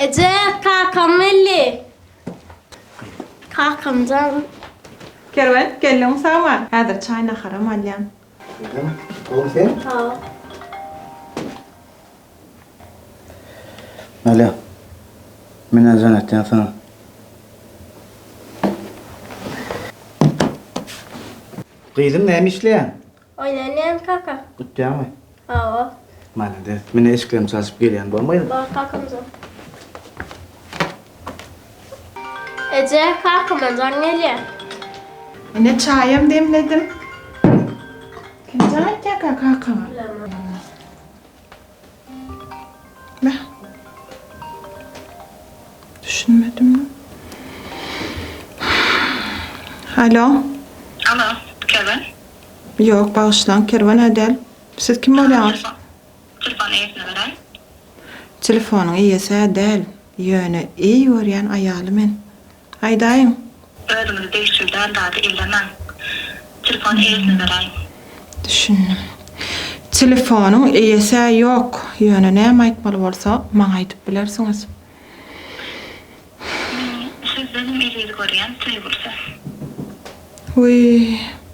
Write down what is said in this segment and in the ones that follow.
Ece, kalkam Melli. Kalkam canım. Kervan, gelin sama. Hadi çayna haram alyan. Oğlum sen? Ha. Nalia. Mine zannetten sana. Kızım neymiş işleyen? Oynayalım kaka. Kutluyor mu? Ha. Mana de. Mine eşkrem saçıp geliyen bolmaydı. Bak kalkam canım. Ece, kalkam canım Melli. Ne çayım demledim. Kencan ya kaka. Ne? Düşünmedim mi? Alo. Alo, Kervan. Yok, bağışlan. Kervan Adel. Siz kim oluyorsunuz? Telefonu evine veray. Telefonun iyisi Adel. Yönü iyi öğreyen ayalımın. Haydayım. Ödümünü değiştirden daha da illemem. Telefonu evine veray. Düşündüm. Telefonun iyisi yok. Yönü ne aytmalı olsa bana aytıp bilersiniz. Siz benim iyiliği koruyan tüy bulsa. Uy.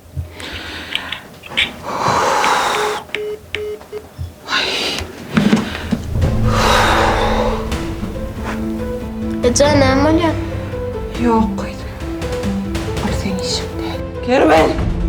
Ece, ne oluyor? Yok koydum. O senin işin değil. Kervin!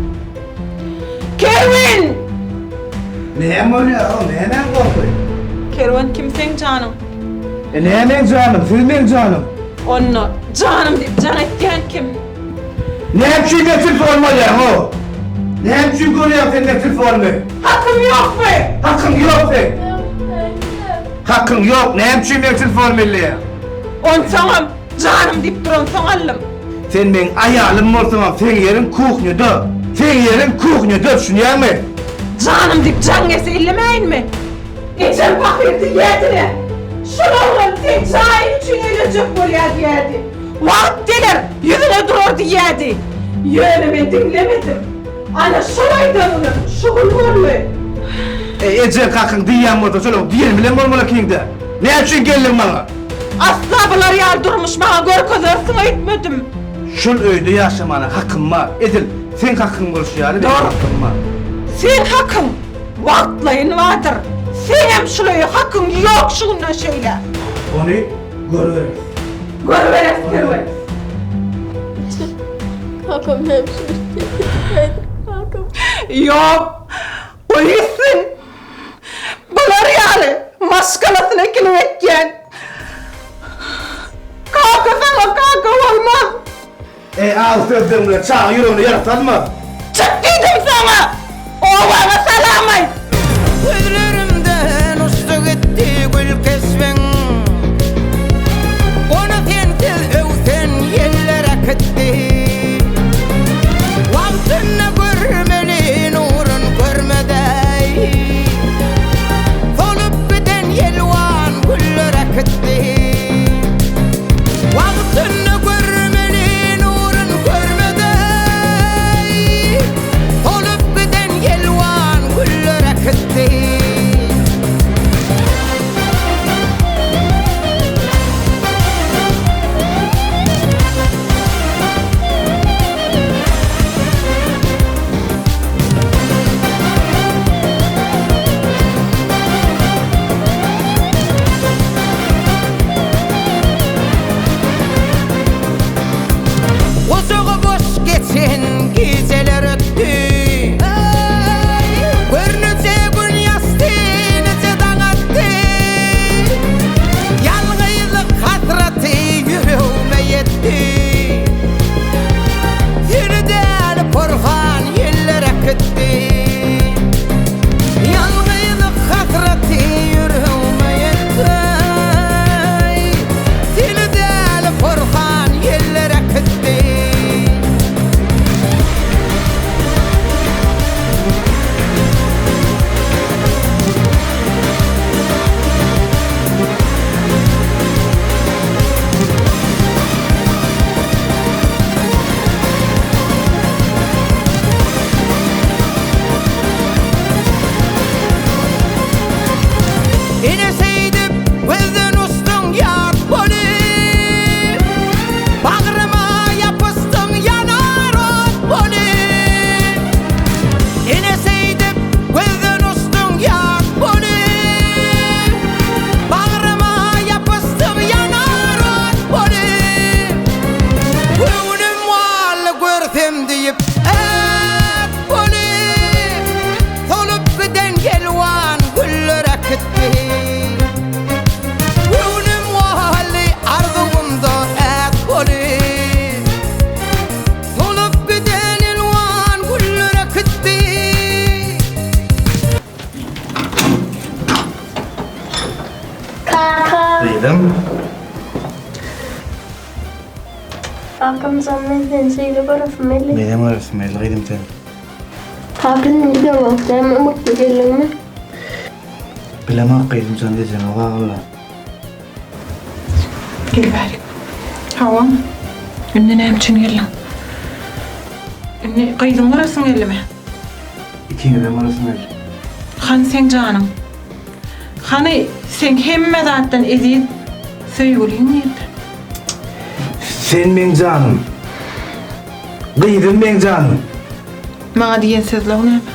Kervin! Neyem oluyor oğlum? Neyem korkuyor? Kervin kimsen canım? Neyem canım? Filmin canım. Onu canım deyip can etken kim? Neyem çünkü telefon mu ya o? Neyem çünkü oraya senin telefon mu? Hakkım yok mu? Hakkın yok sen. Hakkın yok. Neyem çünkü telefon milli? On tamam canım deyip duran sanalım. Sen benim ayalım mı olsun ama sen yerin kuhnyada. Sen yerin kuhnyada düşünüyor musun? Canım deyip can gelse illemeyin mi? Geçen bakırdı yedine. Şunun sen çayın için ölecek oluyor yerdi. Vakit gelir yüzüne dururdu yerdi. Yönümü dinlemedim. Ana şuraydı onun şuğul var mı? Ece kalkın diyem orada söyle. Diyelim bile mi olmalı kingde? Ne için geldin bana? Asla bunlar yardırmış bana görkezersin etmedim. Şul öyde yaşamana hakkın var. Edil sen hakkın konuş yani. Doğru. Hakkın var. Sen hakkın vaktlayın vardır. Senin şuraya hakkın yok şununla şöyle. Onu görürüz. Görverez görverez. Kalkam hemşire. Kalkam. Yok. O iyisin. Bunlar yani maskalasına kilvekken. Kalka sana kalka olmaz. Al sözlerimle çağ yürüyünü yaratan mı? Çık dedim sana. O bana selamay. Gözlerimden uçtu gitti gül kesmen. Onu sen sevsen yerlere gitti. Vaktini görmeli nurun görmedey. Solup giden yelvan güllere gitti. Vaktini görmeli nurun görmedey. Solup giden yelvan güllere gitti. Kıydım. Kankam sen şeyle barasın belli. Benim arasım el kıydım seni. Kankam gidiyor bak. Sen mutlu gelin mi? Bilemem kıydım sen diyeceğim. Valla. Gel bari. Havam. Ünlü ne için gelin? Ünlü kıydın arasın elime. İkini de arasım el. Han sen canım. Hani sen hemme zaten eziyet söyleyeyim mi? Sen ben canım. Kıydım ben canım. Bana diyen sözler ne?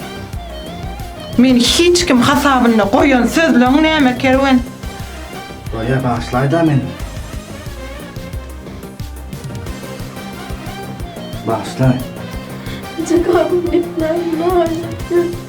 Meni hiç kim hasabına koyan sözler ne Kervan? Baya bağışlaydı beni. Bağışlay. Ece kankam gitme. Ne olur.